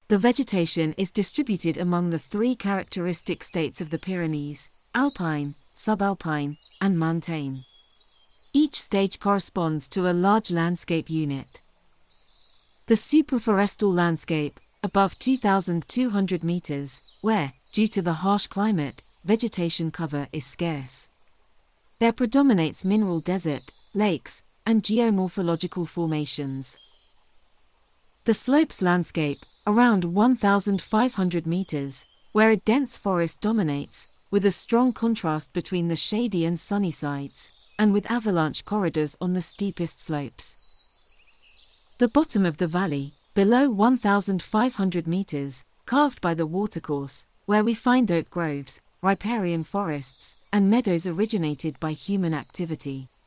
The vegetation is distributed among the three characteristic states of the Pyrenees: alpine, subalpine, and montane. Each stage corresponds to a large landscape unit. The supraforestal landscape, above 2,200 meters, where, due to the harsh climate, vegetation cover is scarce. There predominates mineral desert, lakes, and geomorphological formations. The slopes landscape, around 1,500 meters, where a dense forest dominates, with a strong contrast between the shady and sunny sides, and with avalanche corridors on the steepest slopes. The bottom of the valley, below 1,500 meters, carved by the watercourse, where we find oak groves, riparian forests, and meadows originated by human activity.